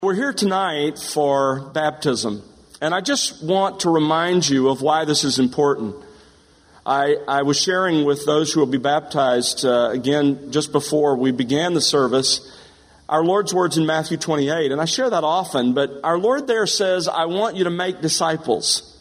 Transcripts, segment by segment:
We're here tonight for baptism, and I just want to remind you of why this is important. I was sharing with those who will be baptized, again, just before we began the service, our Lord's words in Matthew 28, and I share that often, but our Lord there says, I want you to make disciples.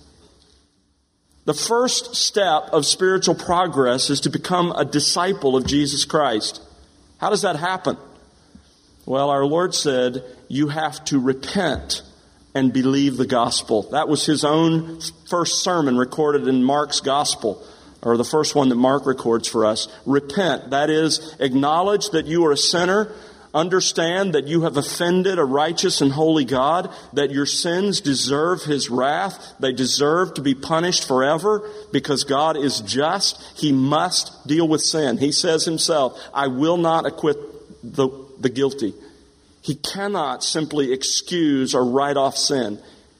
The first step of spiritual progress is to become a disciple of Jesus Christ. How does that happen? Well, our Lord said, you have to repent and believe the gospel. That was his own first sermon recorded in Mark's gospel, or the first one that Mark records for us. Repent, that is, acknowledge that you are a sinner, understand that you have offended a righteous and holy God, that your sins deserve his wrath, they deserve to be punished forever because God is just. He must deal with sin. He says himself, I will not acquit the guilty. He cannot simply excuse or write off sin.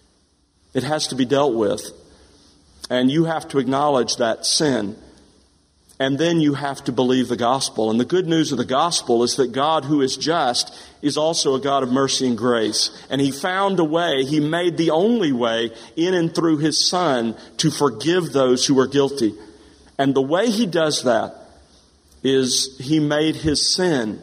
It has to be dealt with. And you have to acknowledge that sin. And then you have to believe the gospel. And the good news of the gospel is that God, who is just, is also a God of mercy and grace. And he found a way, he made the only way in and through his Son to forgive those who are guilty. And the way he does that is he made his Son,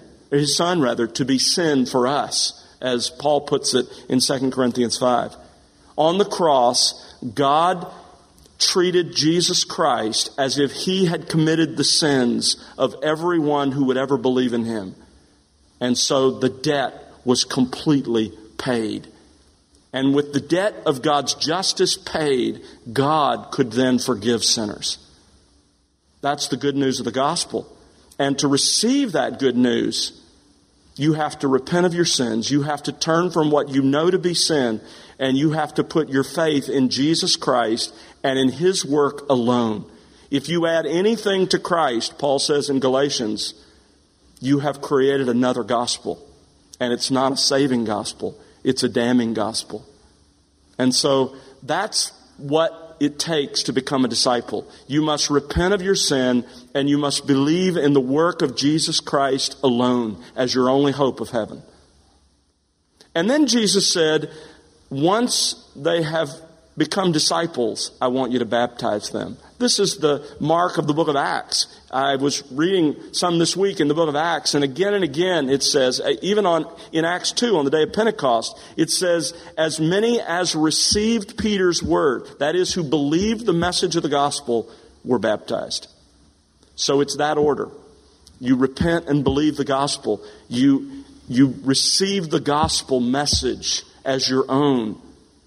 to be sin for us, as Paul puts it in 2 Corinthians 5. On the cross, God treated Jesus Christ as if he had committed the sins of everyone who would ever believe in him. And so the debt was completely paid. And with the debt of God's justice paid, God could then forgive sinners. That's the good news of the gospel. And to receive that good news, you have to repent of your sins. You have to turn from what you know to be sin. And you have to put your faith in Jesus Christ and in his work alone. If you add anything to Christ, Paul says in Galatians, you have created another gospel. And it's not a saving gospel. It's a damning gospel. And so that's what it takes to become a disciple. You must repent of your sin and you must believe in the work of Jesus Christ alone as your only hope of heaven. And then Jesus said, once they have become disciples, I want you to baptize them. This is the mark of the book of Acts. I was reading some this week in the book of Acts, and again it says, even in Acts 2, on the day of Pentecost, it says, as many as received Peter's word, that is, who believed the message of the gospel, were baptized. So it's that order. You repent and believe the gospel. You receive the gospel message as your own.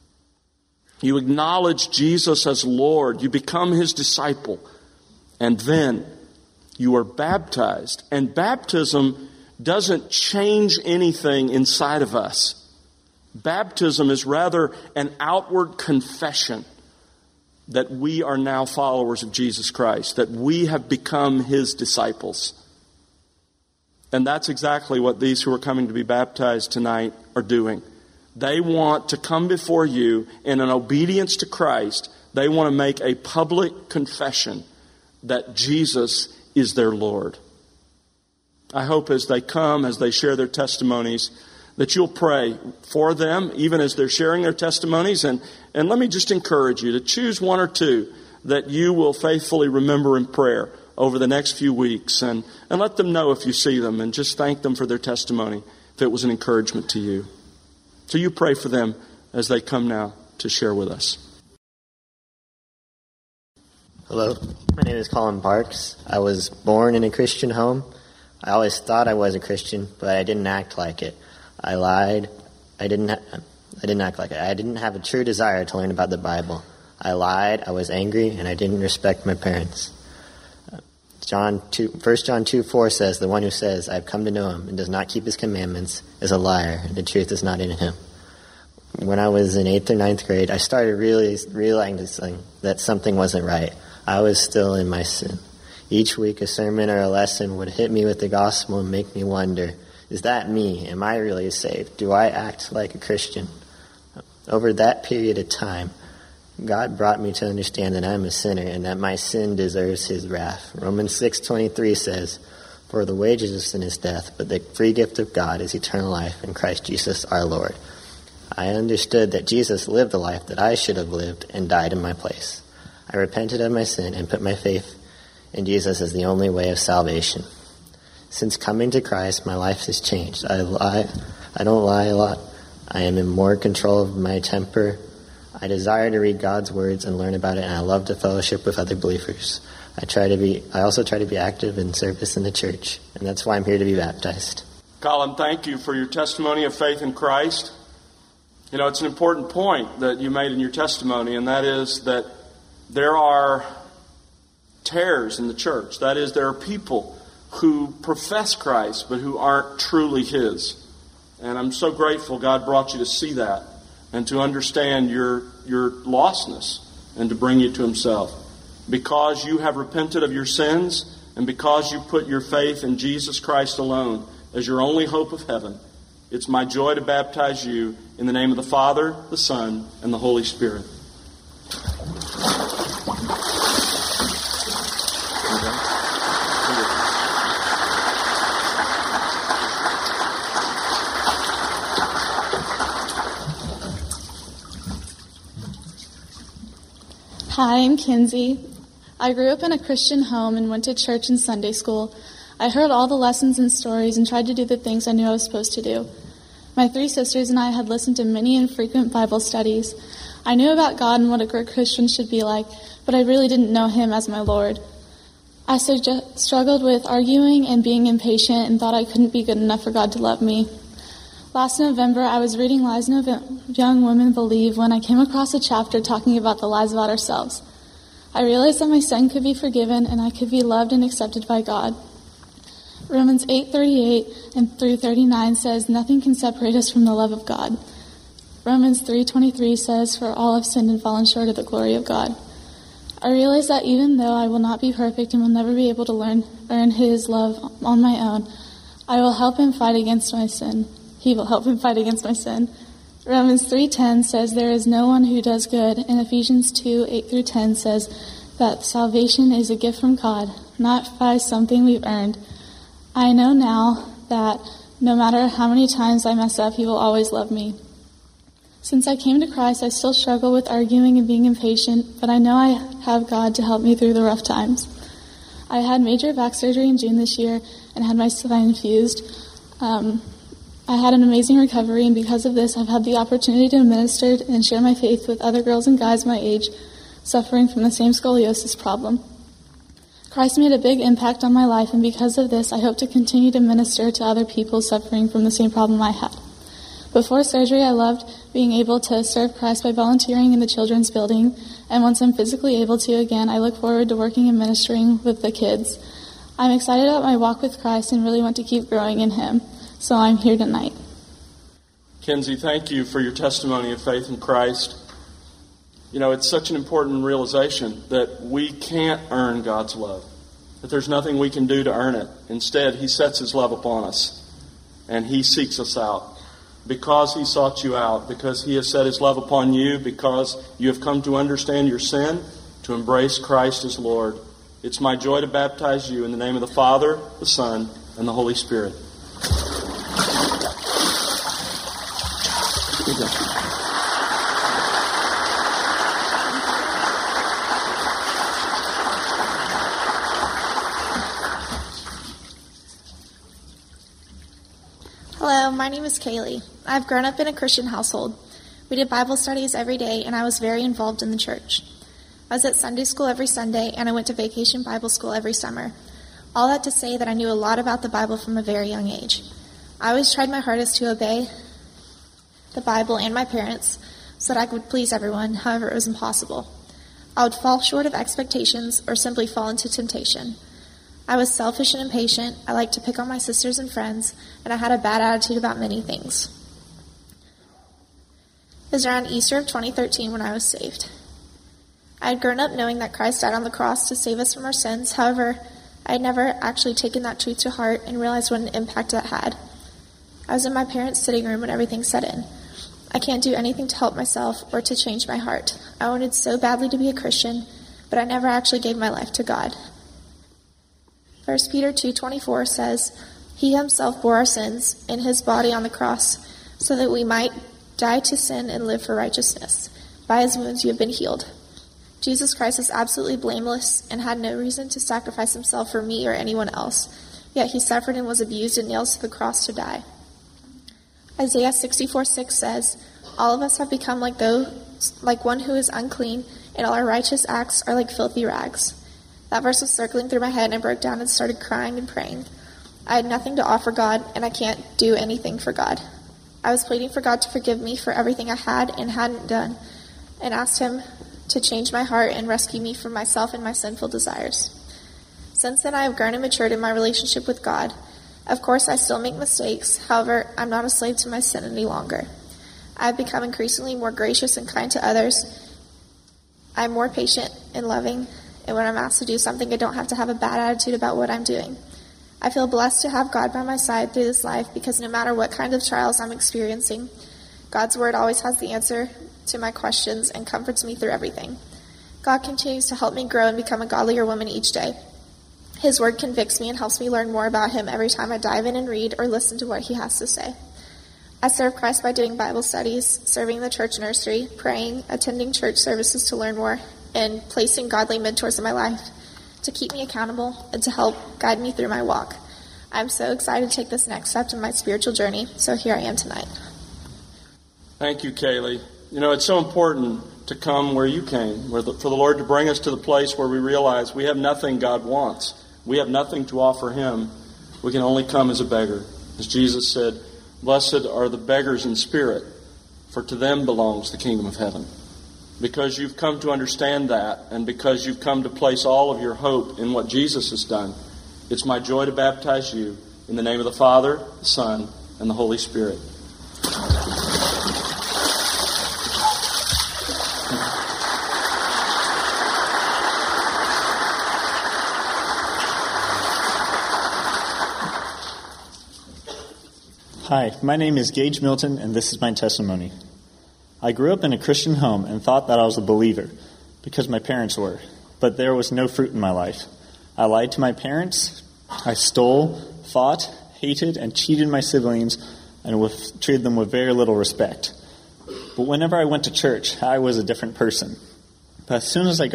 You acknowledge Jesus as Lord. You become his disciple. And then you are baptized. And baptism doesn't change anything inside of us. Baptism is rather an outward confession that we are now followers of Jesus Christ, that we have become his disciples. And that's exactly what these who are coming to be baptized tonight are doing. They want to come before you in an obedience to Christ. They want to make a public confession that Jesus is their Lord. I hope as they come, as they share their testimonies, that you'll pray for them, even as they're sharing their testimonies. And let me just encourage you to choose one or two that you will faithfully remember in prayer over the next few weeks. And let them know if you see them, and just thank them for their testimony if it was an encouragement to you. So you pray for them as they come now to share with us. Hello, my name is Colin Parks. I was born in a Christian home. I always thought I was a Christian, but I didn't act like it. I lied. I didn't act like it. I didn't have a true desire to learn about the Bible. I lied, I was angry, and I didn't respect my parents. 1 John 2:4 says, the one who says, I've come to know him and does not keep his commandments is a liar, and the truth is not in him. When I was in 8th or 9th grade, I started really realizing that something wasn't right. I was still in my sin. Each week a sermon or a lesson would hit me with the gospel and make me wonder, is that me? Am I really saved? Do I act like a Christian? Over that period of time, God brought me to understand that I'm a sinner and that my sin deserves his wrath. Romans 6:23 says, for the wages of sin is death, but the free gift of God is eternal life in Christ Jesus our Lord. I understood that Jesus lived the life that I should have lived and died in my place. I repented of my sin and put my faith in Jesus as the only way of salvation. Since coming to Christ, my life has changed. I don't lie a lot. I am in more control of my temper. I desire to read God's words and learn about it, and I love to fellowship with other believers. I also try to be active in service in the church, and that's why I'm here to be baptized. Colin, thank you for your testimony of faith in Christ. You know, it's an important point that you made in your testimony, and that is that there are tares in the church. That is, there are people who profess Christ, but who aren't truly His. And I'm so grateful God brought you to see that and to understand your lostness and to bring you to Himself. Because you have repented of your sins and because you put your faith in Jesus Christ alone as your only hope of heaven, it's my joy to baptize you in the name of the Father, the Son, and the Holy Spirit. Hi, I'm Kinsey. I grew up in a Christian home and went to church and Sunday school. I heard all the lessons and stories and tried to do the things I knew I was supposed to do. My 3 sisters and I had listened to many and frequent Bible studies. I knew about God and what a good Christian should be like, but I really didn't know Him as my Lord. I struggled with arguing and being impatient and thought I couldn't be good enough for God to love me. Last November, I was reading Lies Young Women Believe when I came across a chapter talking about the lies about ourselves. I realized that my sin could be forgiven and I could be loved and accepted by God. Romans 8:38 and through 39 says, "Nothing can separate us from the love of God." Romans 3:23 says, "For all have sinned and fallen short of the glory of God." I realize that even though I will not be perfect and will never be able to earn His love on my own, I will help Him fight against my sin. He will help him fight against my sin. Romans 3:10 says, "There is no one who does good," and Ephesians 2:8 through 10 says that salvation is a gift from God, not by something we've earned. I know now that no matter how many times I mess up, He will always love me. Since I came to Christ, I still struggle with arguing and being impatient, but I know I have God to help me through the rough times. I had major back surgery in June this year and had my spine fused. I had an amazing recovery, and because of this, I've had the opportunity to minister and share my faith with other girls and guys my age suffering from the same scoliosis problem. Christ made a big impact on my life, and because of this, I hope to continue to minister to other people suffering from the same problem I had. Before surgery, I loved being able to serve Christ by volunteering in the children's building, and once I'm physically able to again, I look forward to working and ministering with the kids. I'm excited about my walk with Christ and really want to keep growing in Him. So I'm here tonight. Kinsey, thank you for your testimony of faith in Christ. You know, it's such an important realization that we can't earn God's love, that there's nothing we can do to earn it. Instead, He sets His love upon us, and He seeks us out. Because He sought you out, because He has set His love upon you, because you have come to understand your sin, to embrace Christ as Lord. It's my joy to baptize you in the name of the Father, the Son, and the Holy Spirit. Hello, my name is Kaylee. I've grown up in a Christian household. We did Bible studies every day, and I was very involved in the church. I was at Sunday school every Sunday, and I went to vacation Bible school every summer. All that to say that I knew a lot about the Bible from a very young age. I always tried my hardest to obey the Bible and my parents so that I could please everyone, however it was impossible. I would fall short of expectations or simply fall into temptation. I was selfish and impatient, I liked to pick on my sisters and friends, and I had a bad attitude about many things. It was around Easter of 2013 when I was saved. I had grown up knowing that Christ died on the cross to save us from our sins. However, I had never actually taken that truth to heart and realized what an impact that had. I was in my parents' sitting room when everything set in. I can't do anything to help myself or to change my heart. I wanted so badly to be a Christian, but I never actually gave my life to God. 1 Peter 2:24 says, "He Himself bore our sins in His body on the cross, so that we might Die to sin and live for righteousness. By his wounds you have been healed. Jesus Christ is absolutely blameless and had no reason to sacrifice himself for me or anyone else. Yet he suffered and was abused and nailed to the cross to die. Isaiah 64:6 says, all of us have become like one who is unclean, and all our righteous acts are like filthy rags. That verse was circling through my head, and I broke down and started crying and praying. I had nothing to offer God, and I can't do anything for God. I was pleading for God to forgive me for everything I had and hadn't done, and asked him to change my heart and rescue me from myself and my sinful desires. Since then, I have grown and matured in my relationship with God. Of course, I still make mistakes. However, I'm not a slave to my sin any longer. I have become increasingly more gracious and kind to others. I'm more patient and loving, and when I'm asked to do something, I don't have to have a bad attitude about what I'm doing. I feel blessed to have God by my side through this life because no matter what kind of trials I'm experiencing, God's word always has the answer to my questions and comforts me through everything. God continues to help me grow and become a godlier woman each day. His word convicts me and helps me learn more about him every time I dive in and read or listen to what he has to say. I serve Christ by doing Bible studies, serving the church nursery, praying, attending church services to learn more, and placing godly mentors in my life to keep me accountable and to help guide me through my walk. I'm so excited to take this next step in my spiritual journey, so here I am tonight. Thank you, Kaylee. You know, it's so important to come where you came, for the Lord to bring us to the place where we realize we have nothing God wants. We have nothing to offer him. We can only come as a beggar. As Jesus said, blessed are the beggars in spirit, for to them belongs the kingdom of heaven. Because you've come to understand that, and because you've come to place all of your hope in what Jesus has done, it's my joy to baptize you in the name of the Father, the Son, and the Holy Spirit. Hi, my name is Gage Milton, and this is my testimony. I grew up in a Christian home and thought that I was a believer because my parents were, but there was no fruit in my life. I lied to my parents, I stole, fought, hated, and cheated my siblings, and treated them with very little respect. But whenever I went to church, I was a different person. But as soon as I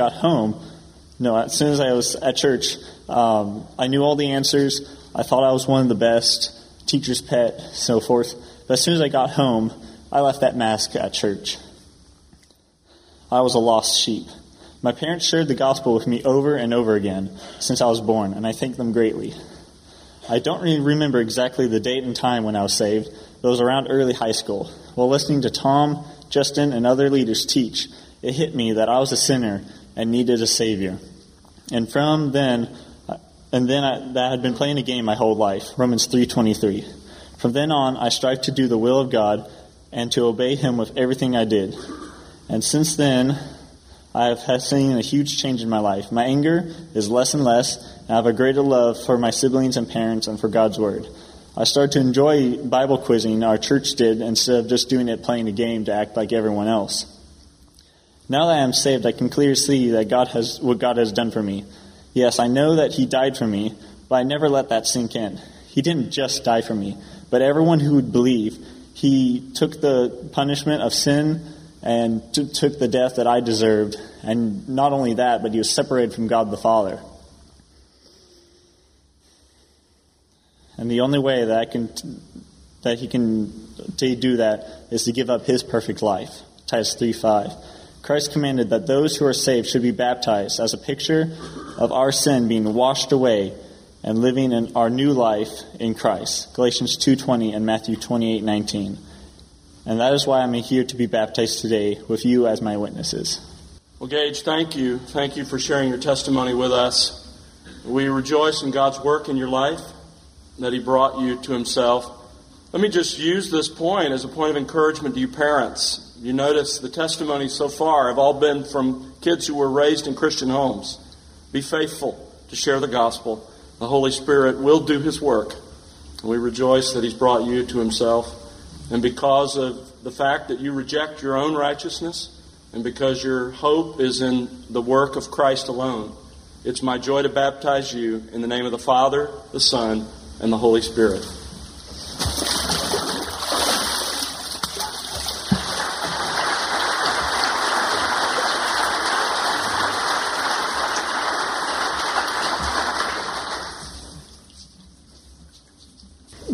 was at church, I knew all the answers. I thought I was one of the best, teacher's pet, so forth. But as soon as I got home, I left that mask at church. I was a lost sheep. My parents shared the gospel with me over and over again since I was born, and I thank them greatly. I don't really remember exactly the date and time when I was saved, but it was around early high school. While listening to Tom, Justin, and other leaders teach, it hit me that I was a sinner and needed a Savior. And that had been playing a game my whole life, Romans 3:23. From then on, I strive to do the will of God and to obey him with everything I did. And since then, I have seen a huge change in my life. My anger is less and less, and I have a greater love for my siblings and parents and for God's Word. I started to enjoy Bible quizzing our church did instead of just doing it playing a game to act like everyone else. Now that I am saved, I can clearly see that what God has done for me. Yes, I know that he died for me, but I never let that sink in. He didn't just die for me, but everyone who would believe, he took the punishment of sin and took the death that I deserved. And not only that, but he was separated from God the Father. And the only way that he can do that is to give up his perfect life. Titus 3:5. Christ commanded that those who are saved should be baptized as a picture of our sin being washed away and living in our new life in Christ. Galatians 2:20 and Matthew 28:19. And that is why I'm here to be baptized today with you as my witnesses. Well, Gage, thank you. Thank you for sharing your testimony with us. We rejoice in God's work in your life, that he brought you to himself. Let me just use this point as a point of encouragement to you parents. You notice the testimonies so far have all been from kids who were raised in Christian homes. Be faithful to share the gospel. The Holy Spirit will do his work. And we rejoice that he's brought you to himself. And because of the fact that you reject your own righteousness, and because your hope is in the work of Christ alone, it's my joy to baptize you in the name of the Father, the Son, and the Holy Spirit.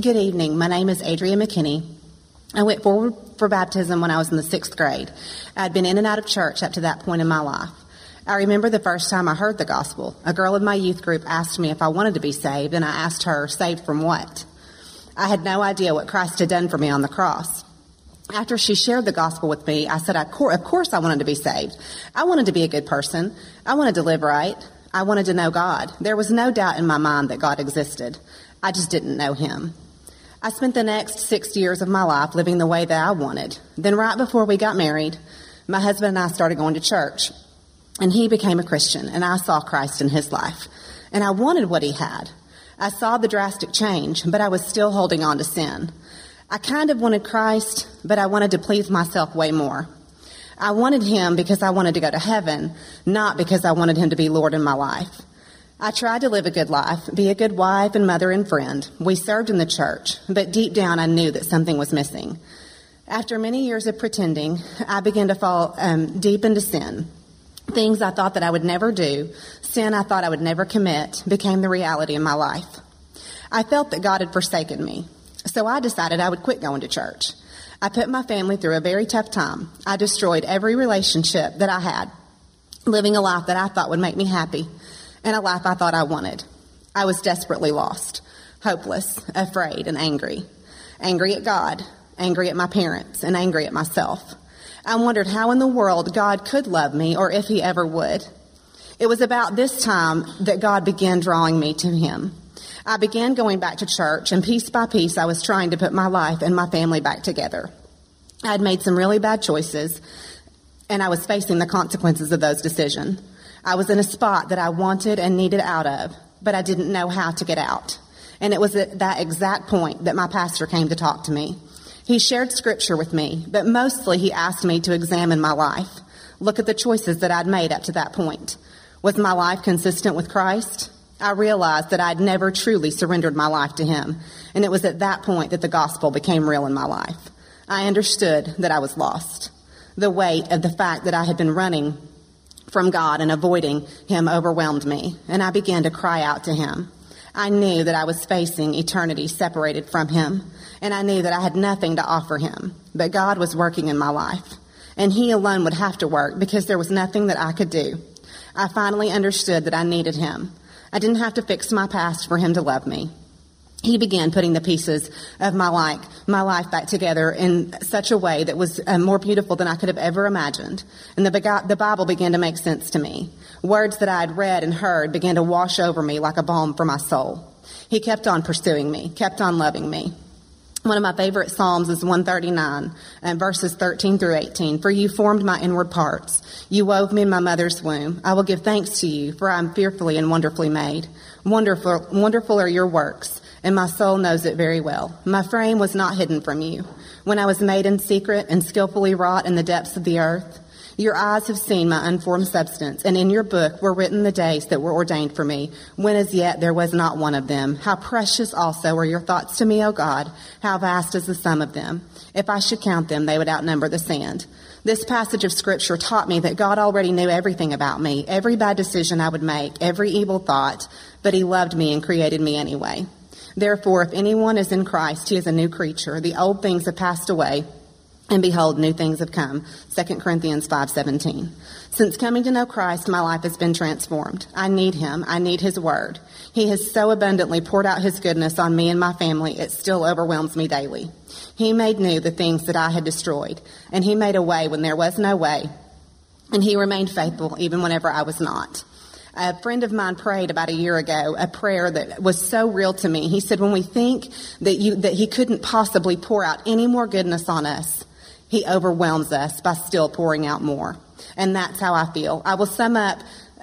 Good evening. My name is Adria McKinney. I went forward for baptism when I was in the 6th grade. I had been in and out of church up to that point in my life. I remember the first time I heard the gospel. A girl in my youth group asked me if I wanted to be saved, and I asked her, saved from what? I had no idea what Christ had done for me on the cross. After she shared the gospel with me, I said, of course I wanted to be saved. I wanted to be a good person. I wanted to live right. I wanted to know God. There was no doubt in my mind that God existed. I just didn't know him. I spent the next 6 years of my life living the way that I wanted. Then right before we got married, my husband and I started going to church. And he became a Christian, and I saw Christ in his life. And I wanted what he had. I saw the drastic change, but I was still holding on to sin. I kind of wanted Christ, but I wanted to please myself way more. I wanted him because I wanted to go to heaven, not because I wanted him to be Lord in my life. I tried to live a good life, be a good wife and mother and friend. We served in the church, but deep down I knew that something was missing. After many years of pretending, I began to fall deep into sin. Things I thought that I would never do, sin I thought I would never commit, became the reality in my life. I felt that God had forsaken me, so I decided I would quit going to church. I put my family through a very tough time. I destroyed every relationship that I had, living a life that I thought would make me happy, and a life I thought I wanted. I was desperately lost, hopeless, afraid, and angry. Angry at God, angry at my parents, and angry at myself. I wondered how in the world God could love me, or if he ever would. It was about this time that God began drawing me to him. I began going back to church, and piece by piece I was trying to put my life and my family back together. I had made some really bad choices, and I was facing the consequences of those decisions. I was in a spot that I wanted and needed out of, but I didn't know how to get out. And it was at that exact point that my pastor came to talk to me. He shared scripture with me, but mostly he asked me to examine my life, look at the choices that I'd made up to that point. Was my life consistent with Christ? I realized that I'd never truly surrendered my life to him, and it was at that point that the gospel became real in my life. I understood that I was lost. The weight of the fact that I had been running from God and avoiding him overwhelmed me, and I began to cry out to him. I knew that I was facing eternity separated from him, and I knew that I had nothing to offer him, but God was working in my life, and he alone would have to work because there was nothing that I could do. I finally understood that I needed him. I didn't have to fix my past for him to love me. He began putting the pieces of my life back together in such a way that was more beautiful than I could have ever imagined. And the Bible began to make sense to me. Words that I had read and heard began to wash over me like a balm for my soul. He kept on pursuing me, kept on loving me. One of my favorite Psalms is 139, verses 13 through 18. For you formed my inward parts. You wove me in my mother's womb. I will give thanks to you, for I am fearfully and wonderfully made. Wonderful are your works, and my soul knows it very well. My frame was not hidden from you, when I was made in secret and skillfully wrought in the depths of the earth. Your eyes have seen my unformed substance, and in your book were written the days that were ordained for me, when as yet there was not one of them. How precious also are your thoughts to me, O God! How vast is the sum of them! If I should count them, they would outnumber the sand. This passage of Scripture taught me that God already knew everything about me, every bad decision I would make, every evil thought, but he loved me and created me anyway. Therefore, if anyone is in Christ, he is a new creature. The old things have passed away, and behold, new things have come. 2 Corinthians 5:17. Since coming to know Christ, my life has been transformed. I need him. I need his word. He has so abundantly poured out his goodness on me and my family, it still overwhelms me daily. He made new the things that I had destroyed, and he made a way when there was no way, and he remained faithful even whenever I was not. A friend of mine prayed about a year ago a prayer that was so real to me. He said, when we think that he couldn't possibly pour out any more goodness on us, he overwhelms us by still pouring out more. And that's how I feel. I will sum up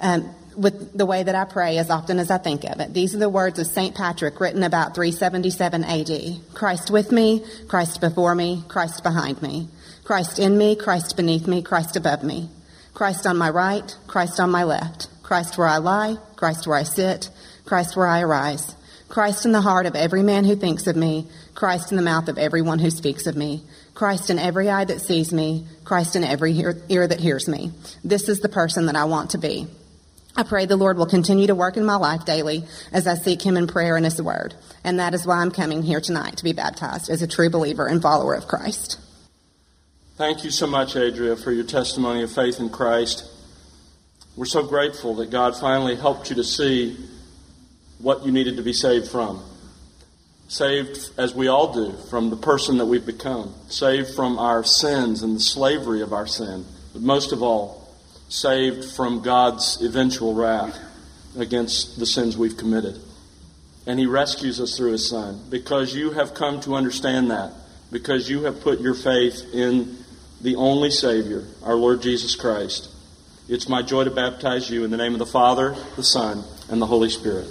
with the way that I pray as often as I think of it. These are the words of St. Patrick written about 377 AD. Christ with me, Christ before me, Christ behind me. Christ in me, Christ beneath me, Christ above me. Christ on my right, Christ on my left. Christ where I lie, Christ where I sit, Christ where I arise. Christ in the heart of every man who thinks of me, Christ in the mouth of everyone who speaks of me. Christ in every eye that sees me, Christ in every ear that hears me. This is the person that I want to be. I pray the Lord will continue to work in my life daily as I seek him in prayer and his word. And that is why I'm coming here tonight to be baptized as a true believer and follower of Christ. Thank you so much, Adria, for your testimony of faith in Christ. We're so grateful that God finally helped you to see what you needed to be saved from. Saved, as we all do, from the person that we've become. Saved from our sins and the slavery of our sin. But most of all, saved from God's eventual wrath against the sins we've committed. And he rescues us through his Son. Because you have come to understand that. Because you have put your faith in the only Savior, our Lord Jesus Christ. It's my joy to baptize you in the name of the Father, the Son, and the Holy Spirit.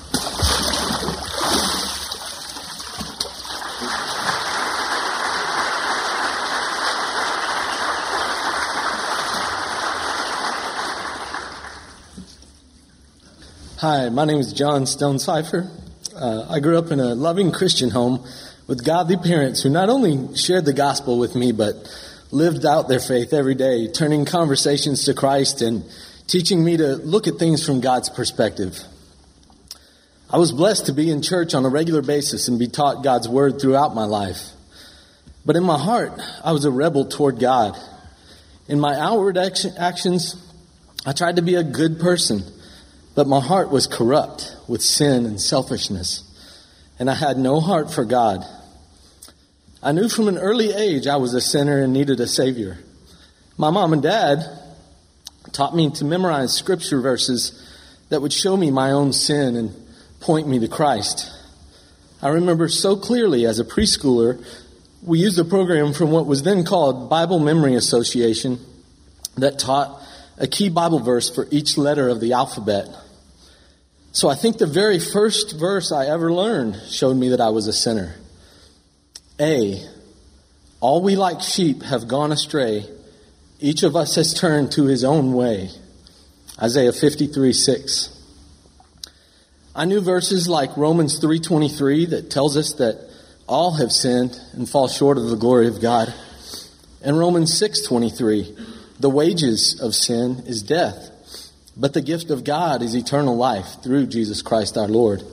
Hi, my name is John Stone Cipher. I grew up in a loving Christian home with godly parents who not only shared the gospel with me, but lived out their faith every day, turning conversations to Christ and teaching me to look at things from God's perspective. I was blessed to be in church on a regular basis and be taught God's word throughout my life. But in my heart, I was a rebel toward God. In my outward actions, I tried to be a good person. But my heart was corrupt with sin and selfishness, and I had no heart for God. I knew from an early age I was a sinner and needed a Savior. My mom and dad taught me to memorize scripture verses that would show me my own sin and point me to Christ. I remember so clearly as a preschooler, we used a program from what was then called Bible Memory Association that taught a key Bible verse for each letter of the alphabet. So I think the very first verse I ever learned showed me that I was a sinner. A, all we like sheep have gone astray. Each of us has turned to his own way. Isaiah 53:6. I knew verses like Romans 3:23 that tells us that all have sinned and fall short of the glory of God. And Romans 6:23, the wages of sin is death. But the gift of God is eternal life through Jesus Christ our Lord.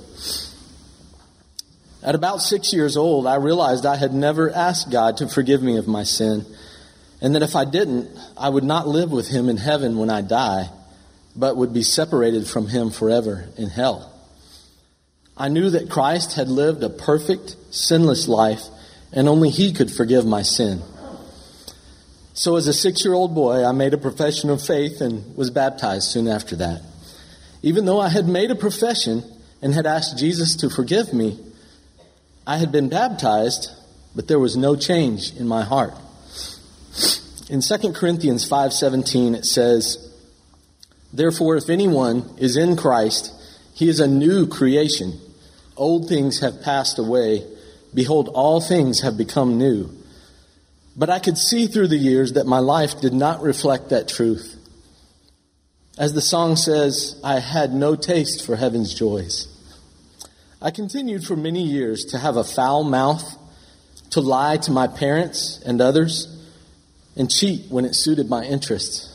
At about 6 years old, I realized I had never asked God to forgive me of my sin, and that if I didn't, I would not live with him in heaven when I die, but would be separated from him forever in hell. I knew that Christ had lived a perfect, sinless life, and only he could forgive my sin. So as a 6-year-old boy, I made a profession of faith and was baptized soon after that. Even though I had made a profession and had asked Jesus to forgive me, I had been baptized, but there was no change in my heart. In 2 Corinthians 5:17, it says, therefore, if anyone is in Christ, he is a new creation. Old things have passed away. Behold, all things have become new. But I could see through the years that my life did not reflect that truth. As the song says, I had no taste for heaven's joys. I continued for many years to have a foul mouth, to lie to my parents and others, and cheat when it suited my interests.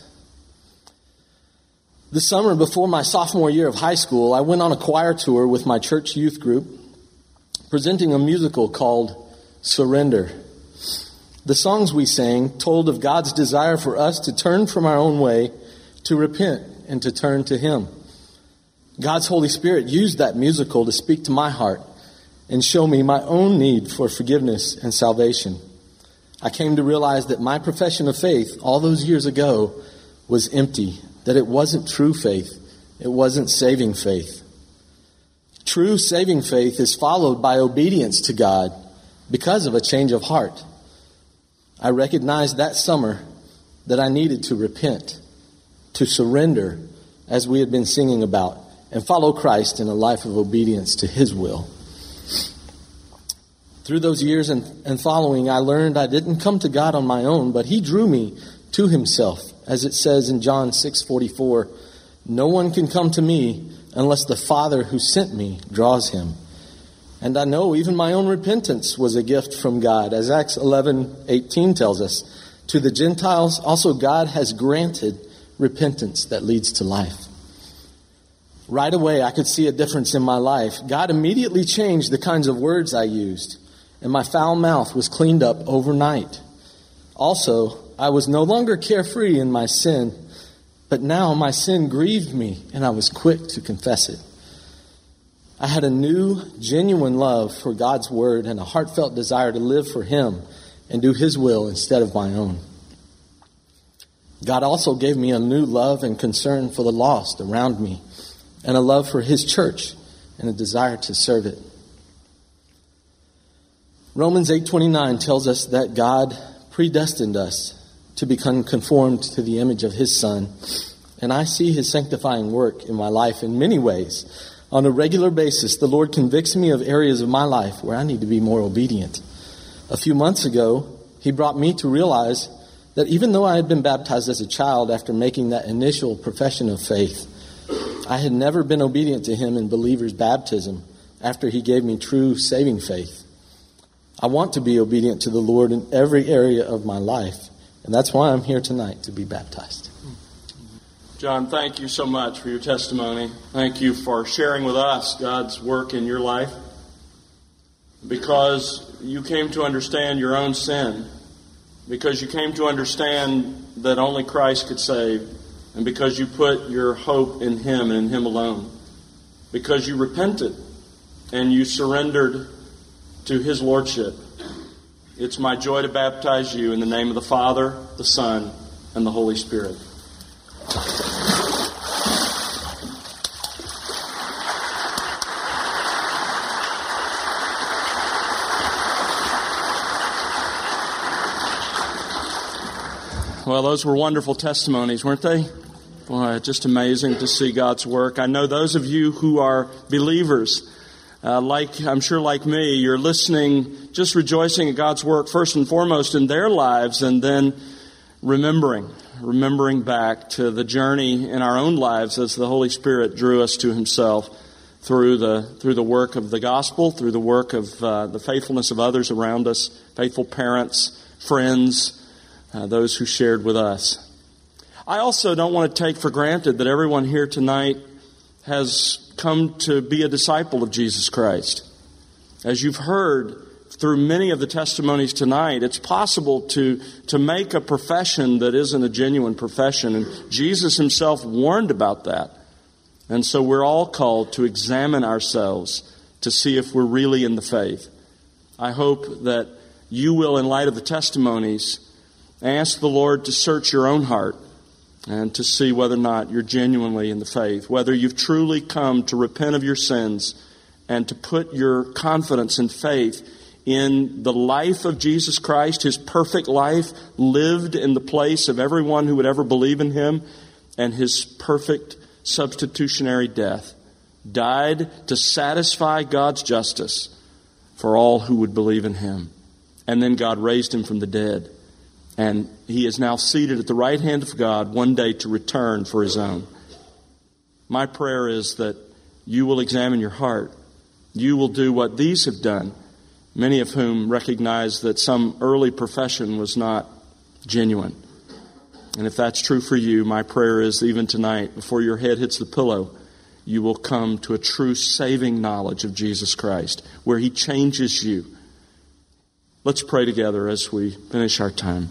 The summer before my sophomore year of high school, I went on a choir tour with my church youth group, presenting a musical called Surrender. The songs we sang told of God's desire for us to turn from our own way, to repent, and to turn to him. God's Holy Spirit used that musical to speak to my heart and show me my own need for forgiveness and salvation. I came to realize that my profession of faith all those years ago was empty, that it wasn't true faith. It wasn't saving faith. True saving faith is followed by obedience to God because of a change of heart. I recognized that summer that I needed to repent, to surrender, as we had been singing about, and follow Christ in a life of obedience to his will. Through those years and following, I learned I didn't come to God on my own, but he drew me to himself. As it says in John 6:44, no one can come to me unless the Father who sent me draws him. And I know even my own repentance was a gift from God. As Acts 11:18 tells us, to the Gentiles also God has granted repentance that leads to life. Right away, I could see a difference in my life. God immediately changed the kinds of words I used, and my foul mouth was cleaned up overnight. Also, I was no longer carefree in my sin, but now my sin grieved me, and I was quick to confess it. I had a new, genuine love for God's Word and a heartfelt desire to live for Him and do His will instead of my own. God also gave me a new love and concern for the lost around me, and a love for His church and a desire to serve it. Romans 8:29 tells us that God predestined us to become conformed to the image of His Son, and I see His sanctifying work in my life in many ways. On a regular basis, the Lord convicts me of areas of my life where I need to be more obedient. A few months ago, He brought me to realize that even though I had been baptized as a child after making that initial profession of faith, I had never been obedient to Him in believer's baptism after He gave me true saving faith. I want to be obedient to the Lord in every area of my life, and that's why I'm here tonight to be baptized. John, thank you so much for your testimony. Thank you for sharing with us God's work in your life, because you came to understand your own sin, because you came to understand that only Christ could save, and because you put your hope in Him and in Him alone, because you repented and you surrendered to His Lordship. It's my joy to baptize you in the name of the Father, the Son, and the Holy Spirit. Well, those were wonderful testimonies, weren't they? Boy, just amazing to see God's work. I know those of you who are believers, I'm sure like me, you're listening, just rejoicing at God's work first and foremost in their lives, and then remembering back to the journey in our own lives as the Holy Spirit drew us to Himself through the work of the gospel, through the work of the faithfulness of others around us, faithful parents, friends, those who shared with us. I also don't want to take for granted that everyone here tonight has come to be a disciple of Jesus Christ. As you've heard through many of the testimonies tonight, it's possible to make a profession that isn't a genuine profession, and Jesus Himself warned about that. And so we're all called to examine ourselves to see if we're really in the faith. I hope that you will, in light of the testimonies, ask the Lord to search your own heart and to see whether or not you're genuinely in the faith, whether you've truly come to repent of your sins and to put your confidence and faith in the life of Jesus Christ, His perfect life lived in the place of everyone who would ever believe in Him, and His perfect substitutionary death, died to satisfy God's justice for all who would believe in Him. And then God raised Him from the dead. And He is now seated at the right hand of God, one day to return for His own. My prayer is that you will examine your heart. You will do what these have done, many of whom recognize that some early profession was not genuine. And if that's true for you, my prayer is even tonight, before your head hits the pillow, you will come to a true saving knowledge of Jesus Christ, where He changes you. Let's pray together as we finish our time.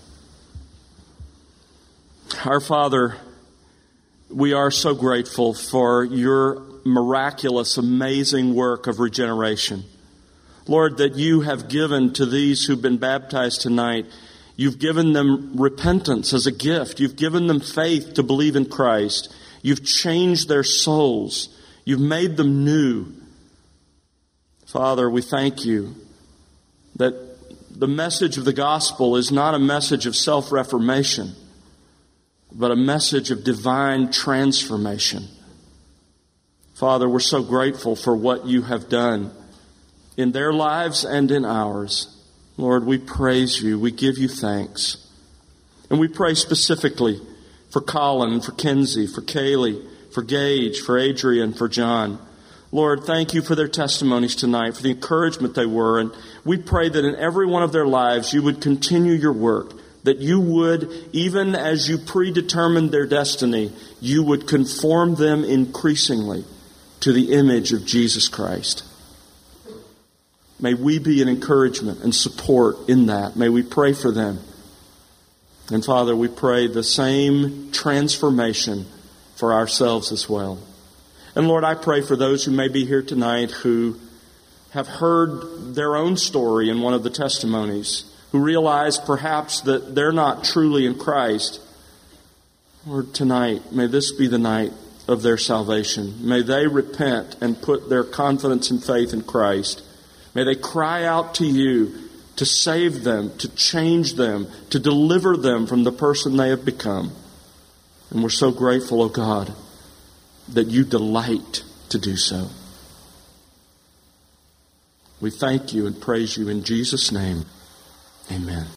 Our Father, we are so grateful for your miraculous, amazing work of regeneration. Lord, that you have given to these who've been baptized tonight, you've given them repentance as a gift. You've given them faith to believe in Christ. You've changed their souls. You've made them new. Father, we thank you that the message of the gospel is not a message of self-reformation, but a message of divine transformation. Father, we're so grateful for what you have done in their lives and in ours. Lord, we praise you. We give you thanks. And we pray specifically for Colin and for Kinsey, for Kaylee, for Gage, for Adrian, for John. Lord, thank you for their testimonies tonight, for the encouragement they were. And we pray that in every one of their lives you would continue your work, that you would, even as you predetermined their destiny, you would conform them increasingly to the image of Jesus Christ. May we be an encouragement and support in that. May we pray for them. And Father, we pray the same transformation for ourselves as well. And Lord, I pray for those who may be here tonight who have heard their own story in one of the testimonies, who realize perhaps that they're not truly in Christ. Lord, tonight, may this be the night of their salvation. May they repent and put their confidence and faith in Christ. May they cry out to you to save them, to change them, to deliver them from the person they have become. And we're so grateful, oh God, that you delight to do so. We thank you and praise you in Jesus' name. Amen.